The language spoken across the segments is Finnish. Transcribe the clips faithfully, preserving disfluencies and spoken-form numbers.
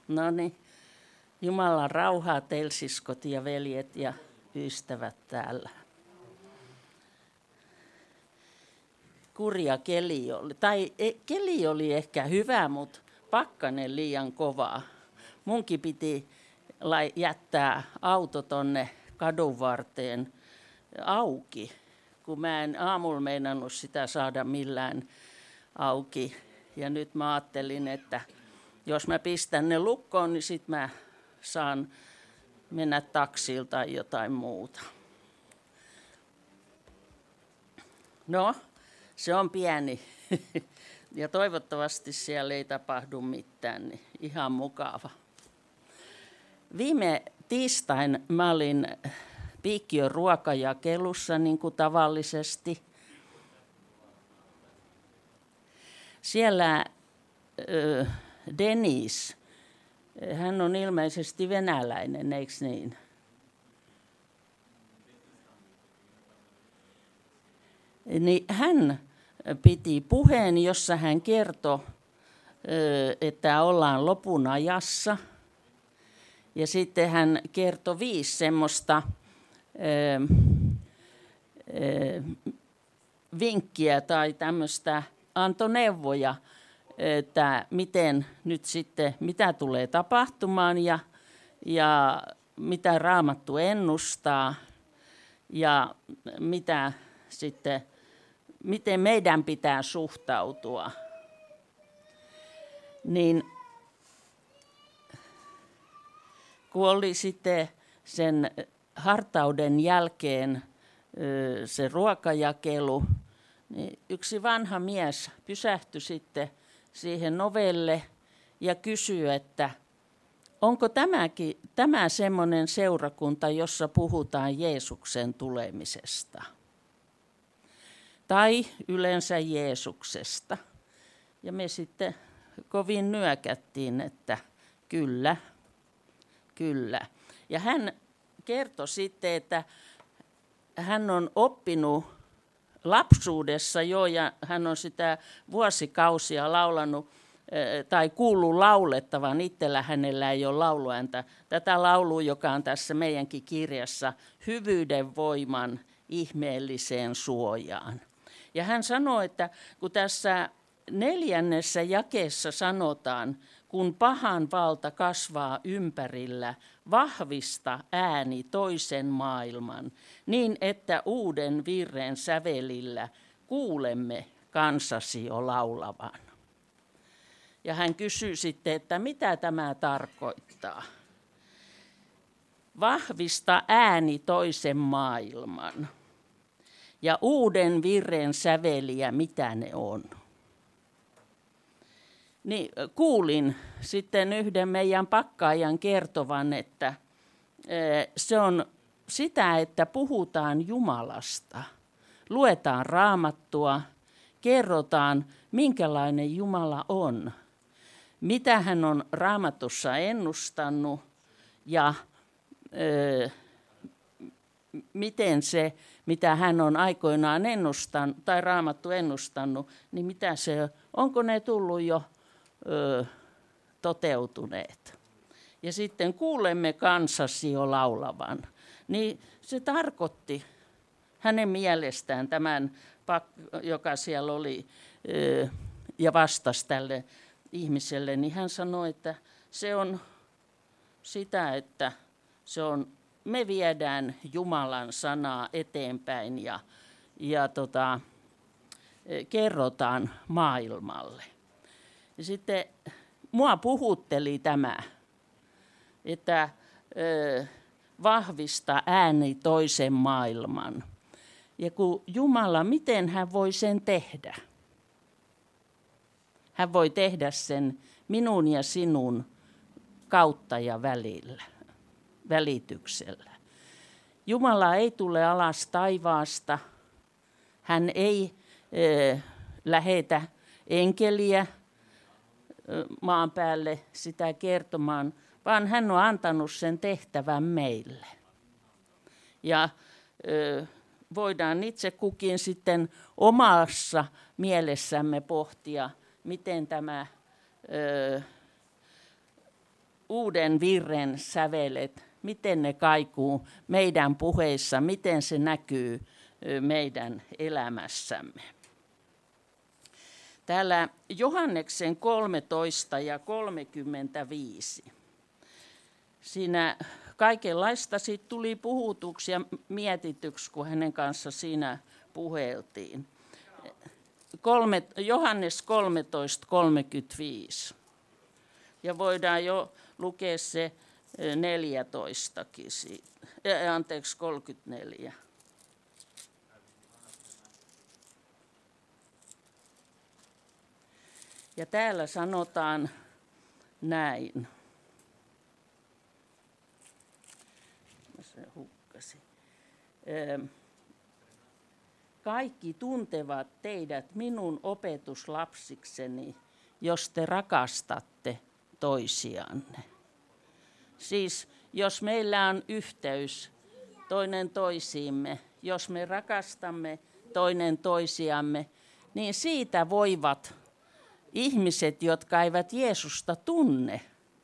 No niin, Jumalan rauhaa teille, siskot ja veljet ja ystävät täällä. Kurja keli oli, tai keli oli ehkä hyvä, mutta pakkanen liian kovaa. Munkin piti jättää auto tonne kadun varteen auki, kun mä en aamulla meinannut sitä saada millään auki. Ja nyt mä ajattelin, että jos mä pistän ne lukkoon, niin sit mä saan mennä taksilla tai jotain muuta. No, se on pieni. Ja toivottavasti siellä ei tapahdu mitään, niin ihan mukava. Viime tiistain mä olin Piikkiön ruokajakelussa niin kuin tavallisesti. Siellä äh, Denis, hän on ilmeisesti venäläinen, eikö niin? Niin hän piti puheen, jossa hän kertoi, että ollaan lopun ajassa. Ja sitten hän kertoi viisi semmoista vinkkiä tai tämmöistä, antoi neuvoja, että miten nyt sitten, mitä tulee tapahtumaan ja, ja mitä Raamattu ennustaa ja mitä sitten, miten meidän pitää suhtautua. Niin kun oli sitten sen hartauden jälkeen se ruokajakelu, niin yksi vanha mies pysähtyi sitten siihen ovelle ja kysyi, että onko tämäkin, tämä semmoinen seurakunta, jossa puhutaan Jeesuksen tulemisesta? Tai yleensä Jeesuksesta. Ja me sitten kovin nyökättiin, että kyllä, kyllä. Ja hän kertoi sitten, että hän on oppinut lapsuudessa jo, ja hän on sitä vuosikausia laulanut tai kuullut laulettavan. Itsellä hänellä ei ole lauluääntä. Tätä laulua, joka on tässä meidänkin kirjassa, hyvyyden voiman ihmeelliseen suojaan. Ja hän sanoi, että kun tässä neljännessä jakeessa sanotaan, kun pahan valta kasvaa ympärillä, vahvista ääni toisen maailman, niin että uuden virren sävelillä kuulemme kansasi jo laulavan. Ja hän kysyi sitten, että mitä tämä tarkoittaa. Vahvista ääni toisen maailman ja uuden virren säveliä, mitä ne on. Niin kuulin sitten yhden meidän pakkaajan kertovan, että se on sitä, että puhutaan Jumalasta, luetaan Raamattua, kerrotaan, minkälainen Jumala on, mitä hän on Raamatussa ennustanut ja ö, miten se, mitä hän on aikoinaan ennustanut, tai Raamattu ennustanut, niin mitä se, onko ne tullut jo ö, toteutuneet. Ja sitten kuulemme kansasi jo laulavan. Niin se tarkoitti hänen mielestään tämän, joka siellä oli ö, ja vastasi tälle ihmiselle, niin hän sanoi, että se on sitä, että se on, me viedään Jumalan sanaa eteenpäin ja, ja tota, kerrotaan maailmalle. Ja sitten mua puhutteli tämä, että ö, vahvista ääni toisen maailman. Ja kun Jumala, miten hän voi sen tehdä? Hän voi tehdä sen minun ja sinun kautta ja välillä, välityksellä. Jumala ei tule alas taivaasta. Hän ei ö, lähetä enkeliä maan päälle sitä kertomaan, vaan hän on antanut sen tehtävän meille. Ja ö, voidaan itse kukin sitten omassa mielessämme pohtia, miten tämä ö, uuden virren sävelet, miten ne kaikuu meidän puheissa, miten se näkyy meidän elämässämme. Täällä Johanneksen kolmetoista ja kolmekymmentäviisi. Siinä kaikenlaista siitä tuli puhutuksi ja mietityksi, kun hänen kanssa siinä puheltiin. Kolme, Johannes kolmetoista kolmekymmentäviisi. Ja voidaan jo lukea se neljätoistakin siitä. Äh, anteeksi, kolmekymmentäneljä. Ja täällä sanotaan näin. Se hukkasi. Kaikki tuntevat teidät minun opetuslapsikseni, jos te rakastatte toisianne. Siis jos meillä on yhteys toinen toisiimme, jos me rakastamme toinen toisiamme, niin siitä voivat ihmiset, jotka eivät Jeesusta tunne,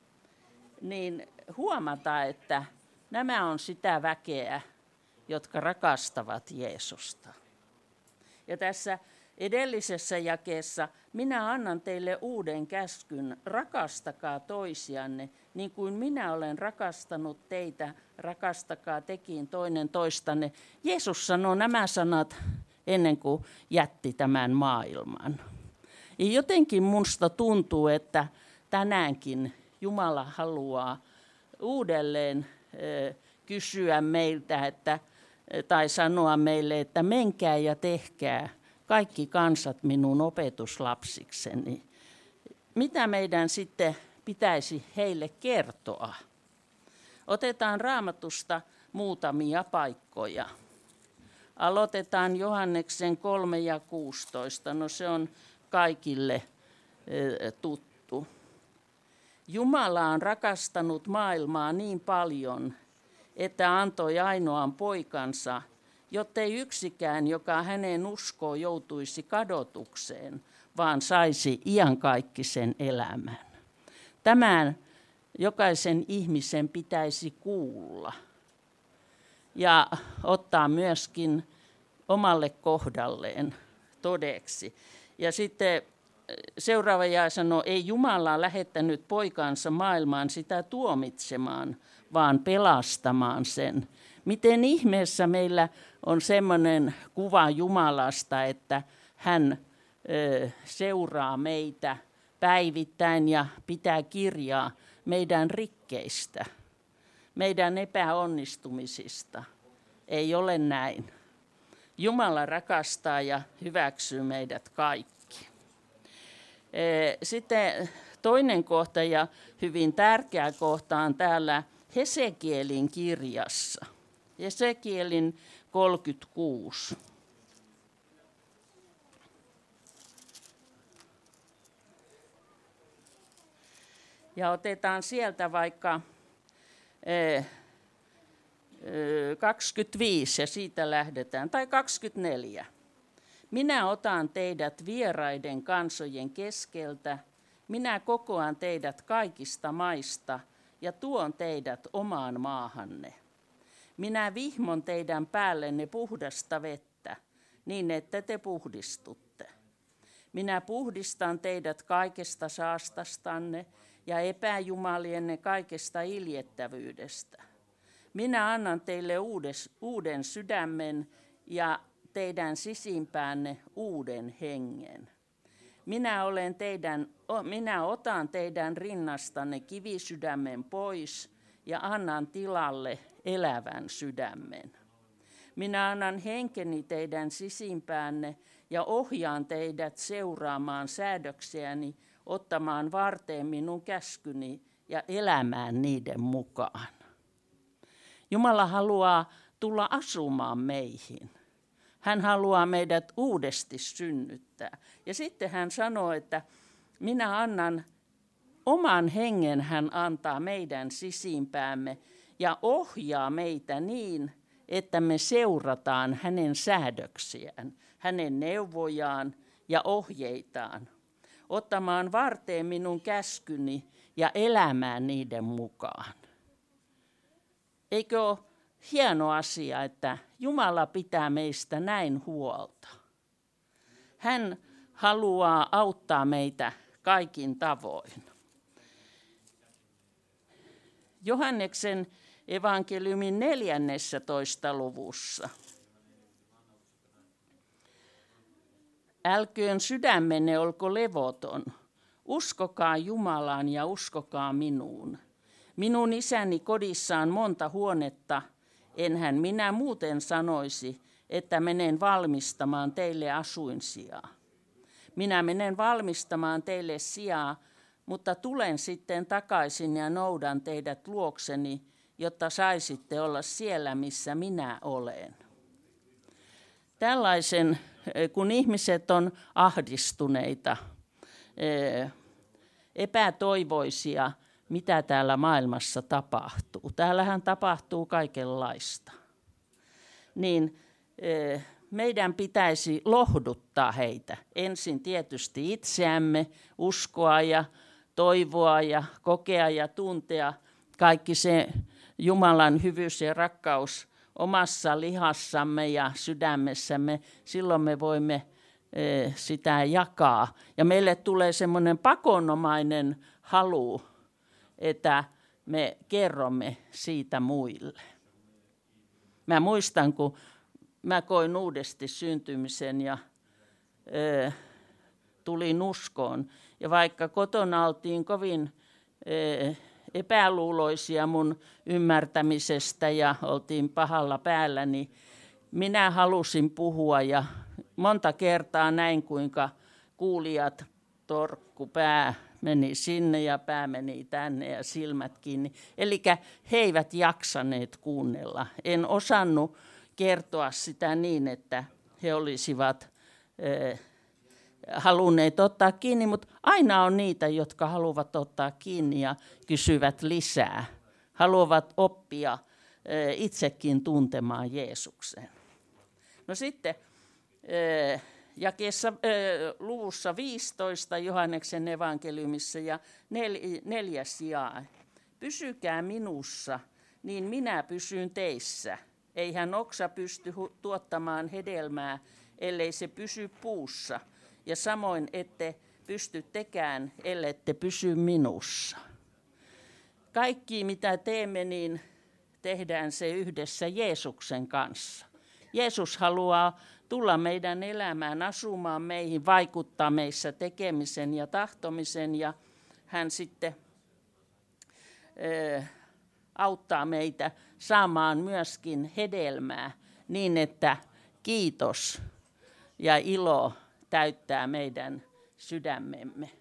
niin huomata, että nämä on sitä väkeä, jotka rakastavat Jeesusta. Ja tässä edellisessä jakeessa minä annan teille uuden käskyn, rakastakaa toisianne, niin kuin minä olen rakastanut teitä, rakastakaa tekin toinen toistanne. Jeesus sanoi nämä sanat ennen kuin jätti tämän maailman. Ja jotenkin musta tuntuu, että tänäänkin Jumala haluaa uudelleen kysyä meiltä, että, tai sanoa meille, että menkää ja tehkää kaikki kansat minun opetuslapsikseni. Mitä meidän sitten pitäisi heille kertoa? Otetaan Raamatusta muutamia paikkoja. Aloitetaan Johanneksen kolme ja kuusitoista. No se on kaikille tuttu. Jumala on rakastanut maailmaa niin paljon, että antoi ainoan poikansa, jottei yksikään, joka häneen uskoo, joutuisi kadotukseen, vaan saisi iankaikkisen elämän. Tämän jokaisen ihmisen pitäisi kuulla ja ottaa myöskin omalle kohdalleen todeksi. Ja sitten seuraava jae sanoo, ei Jumala lähettänyt poikansa maailmaan sitä tuomitsemaan, vaan pelastamaan sen. Miten ihmeessä meillä on semmoinen kuva Jumalasta, että hän ö, seuraa meitä päivittäin ja pitää kirjaa meidän rikkeistä, meidän epäonnistumisista. Ei ole näin. Jumala rakastaa ja hyväksyy meidät kaikki. Sitten toinen kohta ja hyvin tärkeä kohta on täällä Hesekielin kirjassa. Hesekielin kolmekymmentäkuusi. Ja otetaan sieltä vaikka kaksikymmentäviisi ja siitä lähdetään, tai kaksikymmentäneljä. Minä otan teidät vieraiden kansojen keskeltä, minä kokoan teidät kaikista maista ja tuon teidät omaan maahanne. Minä vihmon teidän päällenne puhdasta vettä, niin että te puhdistutte. Minä puhdistan teidät kaikesta saastastanne ja epäjumalienne kaikesta iljettävyydestä. Minä annan teille uudes, uuden sydämen ja teidän sisimpäänne uuden hengen. Minä, olen teidän, minä otan teidän rinnastanne kivisydämen pois ja annan tilalle elävän sydämen. Minä annan henkeni teidän sisimpäänne ja ohjaan teidät seuraamaan säädöksiäni, ottamaan varteen minun käskyni ja elämään niiden mukaan. Jumala haluaa tulla asumaan meihin. Hän haluaa meidät uudesti synnyttää. Ja sitten hän sanoo, että minä annan oman hengen, hän antaa meidän sisimpäämme ja ohjaa meitä niin, että me seurataan hänen säädöksiään, hänen neuvojaan ja ohjeitaan. Ottamaan varteen minun käskyni ja elämään niiden mukaan. Eikö ole hieno asia, että Jumala pitää meistä näin huolta? Hän haluaa auttaa meitä kaikin tavoin. Johanneksen evankeliumin neljännessä luvussa. Älköön sydämenne olko levoton. Uskokaa Jumalaan ja uskokaa minuun. Minun isäni kodissa on monta huonetta. Enhän minä muuten sanoisi, että menen valmistamaan teille asuinsijaa. Minä menen valmistamaan teille sijaa, mutta tulen sitten takaisin ja noudan teidät luokseni, jotta saisitte olla siellä, missä minä olen. Tällaisen, kun ihmiset on ahdistuneita, epätoivoisia, mitä täällä maailmassa tapahtuu. Täällähän tapahtuu kaikenlaista. Niin meidän pitäisi lohduttaa heitä. Ensin tietysti itseämme, uskoa ja toivoa ja kokea ja tuntea kaikki se Jumalan hyvyys ja rakkaus omassa lihassamme ja sydämessämme. Silloin me voimme sitä jakaa. Ja meille tulee semmoinen pakonomainen halu, että me kerromme siitä muille. Mä muistan, kun mä koin uudesti syntymisen ja ö, tulin uskoon. Ja vaikka kotona oltiin kovin ö, epäluuloisia mun ymmärtämisestä ja oltiin pahalla päällä, niin minä halusin puhua ja monta kertaa näin, kuinka kuulijat torkku pää meni sinne ja pää meni tänne ja silmät kiinni. Eli he eivät jaksaneet kuunnella. En osannut kertoa sitä niin, että he olisivat eh, halunneet ottaa kiinni, mutta aina on niitä, jotka haluavat ottaa kiinni ja kysyvät lisää. Haluavat oppia eh, itsekin tuntemaan Jeesuksen. No sitten eh, jakeessa äh, luvussa viisitoista Johanneksen evankeliumissa ja nel, neljäs jae. Pysykää minussa, niin minä pysyn teissä. Eihän oksa pysty hu- tuottamaan hedelmää, ellei se pysy puussa. Ja samoin ette pysty tekään, ellette pysy minussa. Kaikki mitä teemme, niin tehdään se yhdessä Jeesuksen kanssa. Jeesus haluaa tulla meidän elämään, asumaan meihin, vaikuttaa meissä tekemisen ja tahtomisen. Ja hän sitten ö, auttaa meitä saamaan myöskin hedelmää niin, että kiitos ja ilo täyttää meidän sydämemme.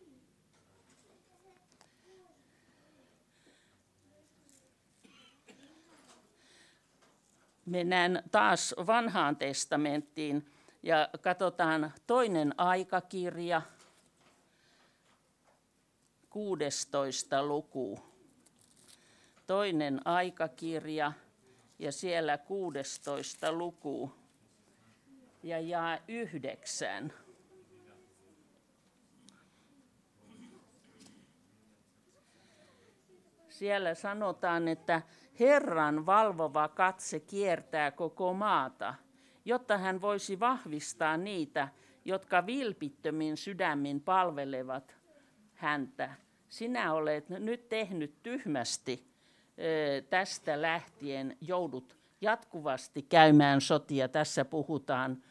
Mennään taas vanhaan testamenttiin ja katsotaan toinen aikakirja, kuudestoista luku. Toinen aikakirja ja siellä kuudestoista luku ja jae yhdeksän. Siellä sanotaan, että Herran valvova katse kiertää koko maata, jotta hän voisi vahvistaa niitä, jotka vilpittömin sydämin palvelevat häntä. Sinä olet nyt tehnyt tyhmästi, tästä lähtien joudut jatkuvasti käymään sotia. Tässä puhutaan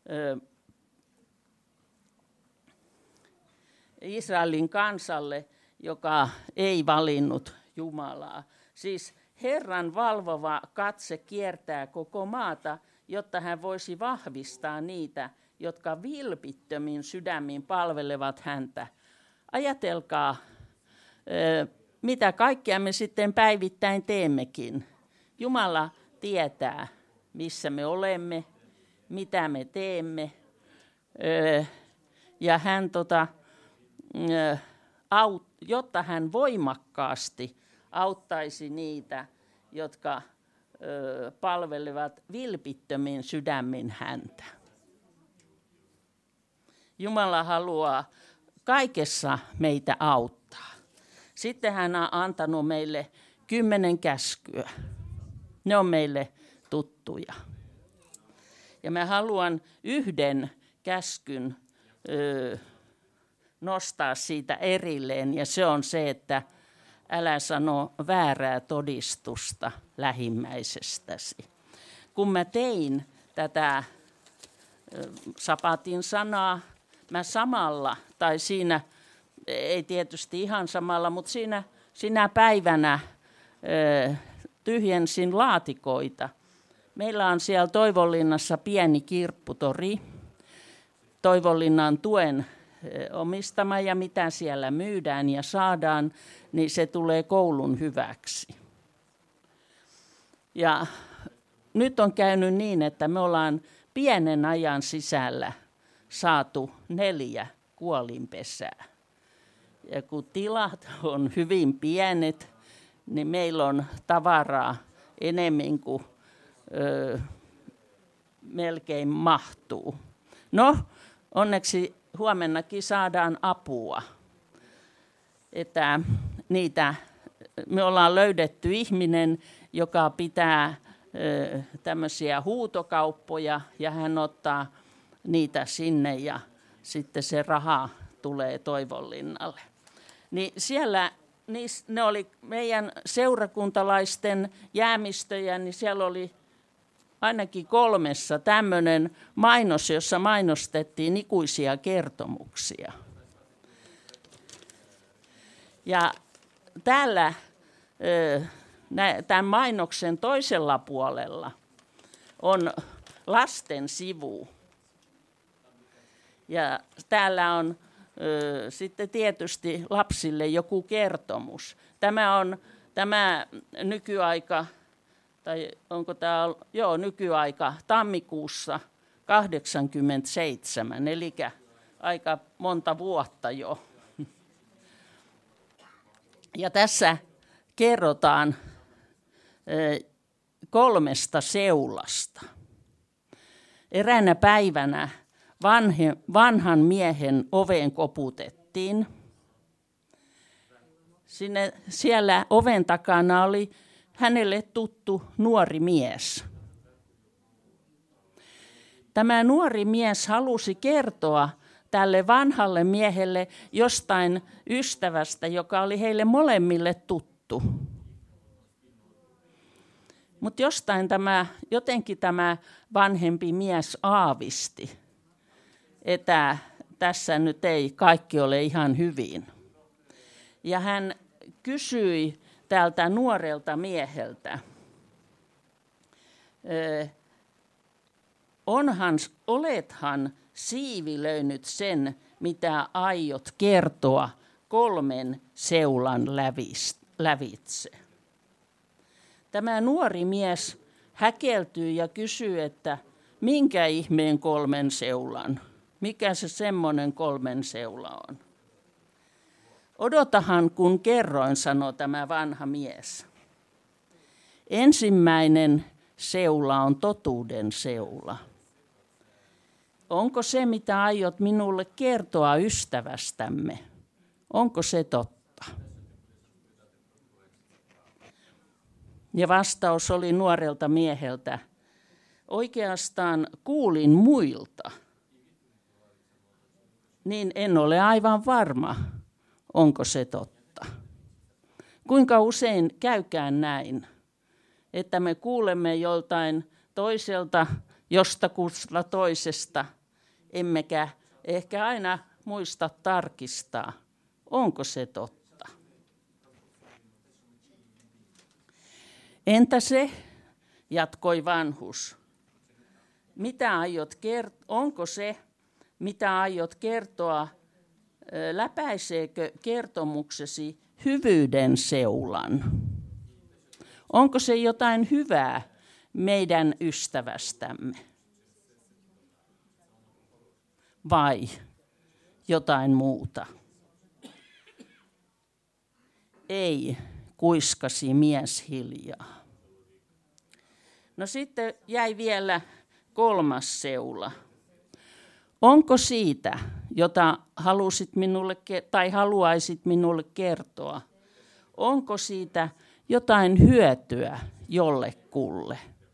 Israelin kansalle, joka ei valinnut Jumalaa. Siis Herran valvova katse kiertää koko maata, jotta hän voisi vahvistaa niitä, jotka vilpittömin sydämin palvelevat häntä. Ajatelkaa, mitä kaikkea me sitten päivittäin teemmekin. Jumala tietää, missä me olemme, mitä me teemme. Ja hän, tota, jotta hän voimakkaasti auttaisi niitä, jotka ö, palvelevat vilpittömin sydämin häntä. Jumala haluaa kaikessa meitä auttaa. Sitten hän on antanut meille kymmenen käskyä. Ne on meille tuttuja. Ja mä haluan yhden käskyn ö, nostaa siitä erilleen, ja se on se, että älä sano väärää todistusta lähimmäisestäsi. Kun mä tein tätä ö, sapatin sanaa, mä samalla, tai siinä, ei tietysti ihan samalla, mutta siinä, siinä päivänä ö, tyhjensin laatikoita. Meillä on siellä Toivonlinnassa pieni kirpputori, Toivonlinnan tuen omistama, ja mitä siellä myydään ja saadaan, niin se tulee koulun hyväksi. Ja nyt on käynyt niin, että me ollaan pienen ajan sisällä saatu neljä kuolinpesää. Ja kun tilat on hyvin pienet, niin meillä on tavaraa enemmän kuin ö, melkein mahtuu. No, onneksi huomennakin saadaan apua. Että niitä, me ollaan löydetty ihminen, joka pitää ö, tämmöisiä huutokauppoja, ja hän ottaa niitä sinne, ja sitten se raha tulee Toivonlinnalle. Niin siellä, ne oli meidän seurakuntalaisten jäämistöjä, niin siellä oli ainakin kolmessa tämmöinen mainos, jossa mainostettiin ikuisia kertomuksia. Ja täällä tämän mainoksen toisella puolella on lasten sivu. Ja täällä on ö, sitten tietysti lapsille joku kertomus. Tämä on tämä nykyaika, tai onko tämä, joo, nykyaika tammikuussa kahdeksankymmentäseitsemän, eli aika monta vuotta jo. Ja tässä kerrotaan ö, kolmesta seulasta. Eräänä päivänä vanhe, vanhan miehen oveen koputettiin. Sinne, siellä oven takana oli hänelle tuttu nuori mies. Tämä nuori mies halusi kertoa tälle vanhalle miehelle jostain ystävästä, joka oli heille molemmille tuttu. Mutta jostain tämä, jotenkin tämä vanhempi mies aavisti, että tässä nyt ei kaikki ole ihan hyvin. Ja hän kysyi tältä nuorelta mieheltä, onhan, olethan siivilöinyt sen, mitä aiot kertoa kolmen seulan lävitse. Tämä nuori mies häkeltyy ja kysyy, että minkä ihmeen kolmen seulan? Mikä se semmoinen kolmen seula on? Odotahan, kun kerroin, sanoi tämä vanha mies. Ensimmäinen seula on totuuden seula. Onko se, mitä aiot minulle kertoa ystävästämme? Onko se totta? Ja vastaus oli nuorelta mieheltä, oikeastaan kuulin muilta, niin en ole aivan varma, onko se totta. Kuinka usein käykään näin, että me kuulemme joltain toiselta, jostakusta toisesta, emmekä ehkä aina muista tarkistaa, onko se totta. Entä se, jatkoi vanhus, mitä aiot kert- onko se, mitä aiot kertoa, läpäiseekö kertomuksesi hyvyyden seulan? Onko se jotain hyvää meidän ystävästämme? Vai jotain muuta? Ei, kuiskasi mies hiljaa. No sitten jäi vielä kolmas seula. Onko siitä, jota halusit minulle tai haluaisit minulle kertoa, onko siitä jotain hyötyä jollekulle.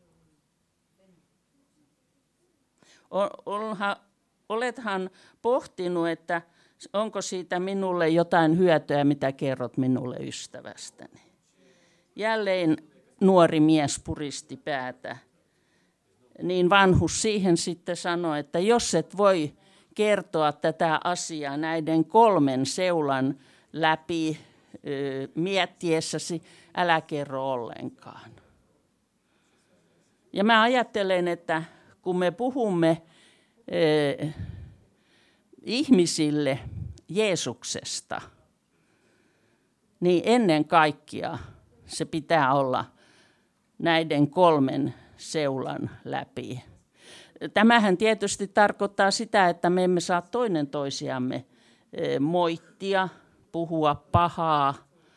Olha, olethan pohtinut, että onko siitä minulle jotain hyötyä, mitä kerrot minulle ystävästäni. Jälleen nuori mies puristi päätä. Niin vanhus siihen sitten sanoi, että jos et voi kertoa tätä asiaa näiden kolmen seulan läpi ö, miettiessäsi, älä kerro ollenkaan. Ja mä ajattelen, että kun me puhumme ö, ihmisille Jeesuksesta, niin ennen kaikkea se pitää olla näiden kolmen seulan läpi. Tämähän tietysti tarkoittaa sitä, että me emme saa toinen toisiamme moittia, puhua pahaa.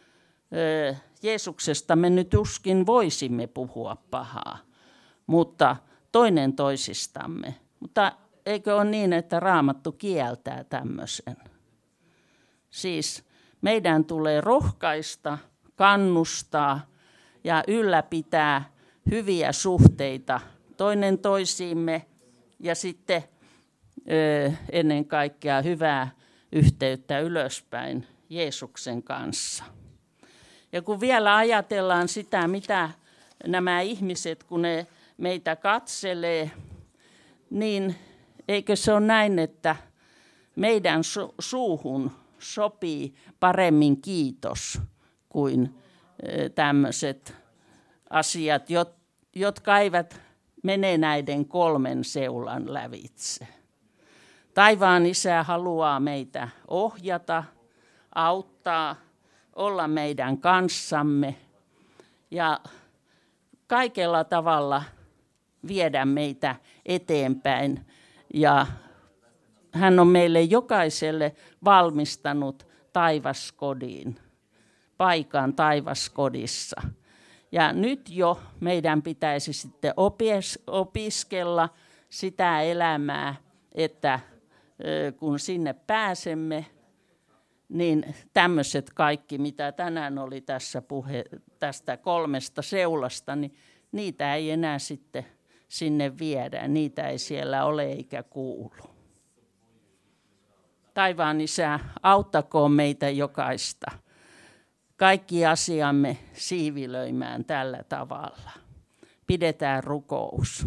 Jeesuksesta me nyt uskin voisimme puhua pahaa, mutta toinen toisistamme. Mutta eikö ole niin, että Raamattu kieltää tämmöisen? Siis meidän tulee rohkaista, kannustaa ja ylläpitää hyviä suhteita toinen toisiimme ja sitten ö, ennen kaikkea hyvää yhteyttä ylöspäin Jeesuksen kanssa. Ja kun vielä ajatellaan sitä, mitä nämä ihmiset, kun ne meitä katselee, niin eikö se ole näin, että meidän su- suuhun sopii paremmin kiitos kuin ö, tämmöiset asiat, jotka eivät mene näiden kolmen seulan lävitse. Taivaan Isä haluaa meitä ohjata, auttaa, olla meidän kanssamme ja kaikella tavalla viedä meitä eteenpäin. Ja hän on meille jokaiselle valmistanut taivaskodin, paikan taivaskodissa. Ja nyt jo meidän pitäisi sitten opis- opiskella sitä elämää, että kun sinne pääsemme, niin tämmöiset kaikki, mitä tänään oli tässä puhe tästä kolmesta seulasta, niin niitä ei enää sitten sinne viedä. Niitä ei siellä ole eikä kuulu. Taivaan Isä, auttakoon meitä jokaista. Kaikki asiamme siivilöimään tällä tavalla. Pidetään rukous.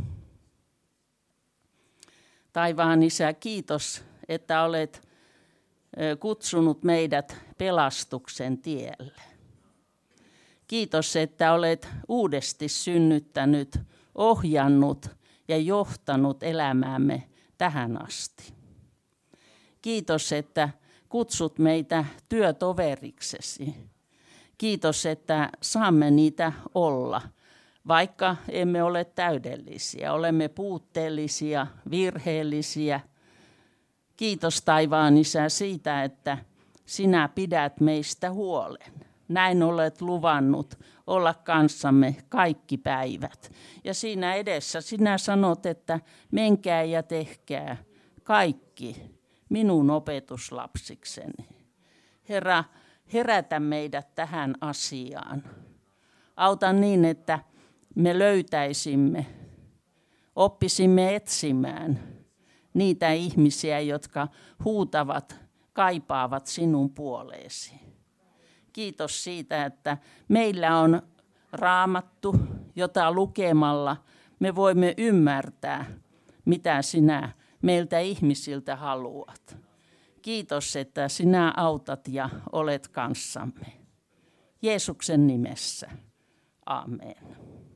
Taivaan Isä, kiitos, että olet kutsunut meidät pelastuksen tielle. Kiitos, että olet uudesti synnyttänyt, ohjannut ja johtanut elämäämme tähän asti. Kiitos, että kutsut meitä työtoveriksesi. Kiitos, että saamme niitä olla, vaikka emme ole täydellisiä. Olemme puutteellisia, virheellisiä. Kiitos taivaan Isä siitä, että sinä pidät meistä huolen. Näin olet luvannut olla kanssamme kaikki päivät. Ja siinä edessä sinä sanot, että menkää ja tehkää kaikki minun opetuslapsikseni. Herra, herätä meidät tähän asiaan. Auta niin, että me löytäisimme, oppisimme etsimään niitä ihmisiä, jotka huutavat, kaipaavat sinun puoleesi. Kiitos siitä, että meillä on Raamattu, jota lukemalla me voimme ymmärtää, mitä sinä meiltä ihmisiltä haluat. Kiitos, että sinä autat ja olet kanssamme. Jeesuksen nimessä. Amen.